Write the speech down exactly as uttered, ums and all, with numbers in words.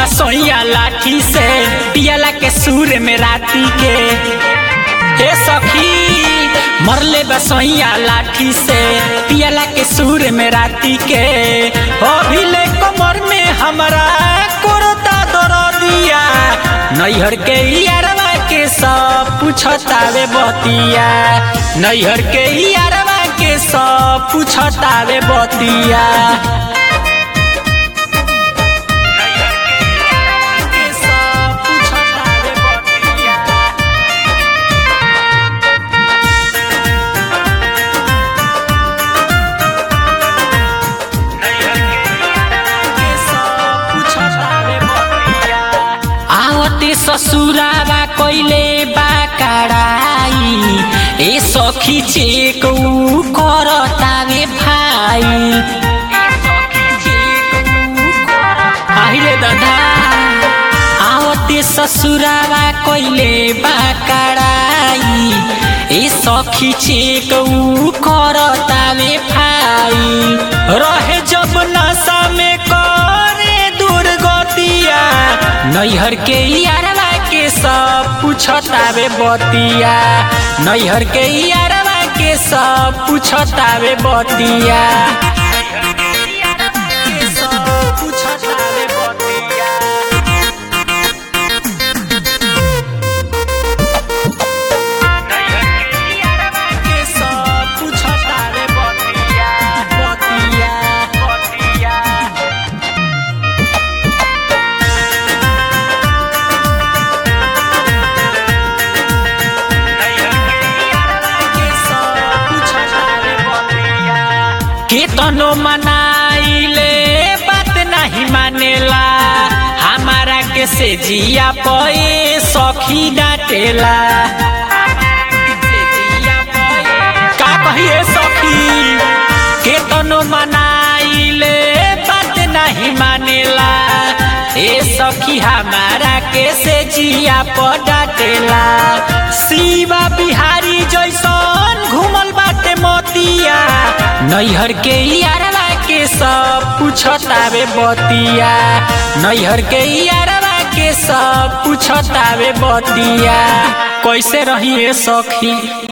बसोइया लाठी से पियला के सूर में राती के। हे सखी मरले बसोइया लाठी से पियला के सूर में राती के। अभिले कमर में हमरा कोरता दरदिया नैहर के यारवा के सब पूछतावे बतिया। नैहर के यारवा के सब पूछतावे बतिया। ससुरावा कोइले बा कड़ाई ए सखी चेक करतावे भाई। आहिले दादा आवते ससुरावा कोइले बा कड़ाई ए सखी चेक करतावे भाई। रहे जब नशा में करे दुर्गतिया नैहर के यारवा के सब पूछतावे बतिया। नैहर के यारवा के सब पूछतावे बतिया। केतनो मनाइले बात नहीं मानेला हमारा के से जिया पे सखी डांटेला। का कहिए सखी केतनो मनाइले बात नहीं मानेला ए सखी हमारा के से जिया पे डांटेला। शिवा बिहारी जैसन घूमल बाटे मोतिया नैहर के यारवा के सब पूछतावे बतिया। नैहर के यारवा के सब पूछतावे बतिया। कैसे रहिए सखी।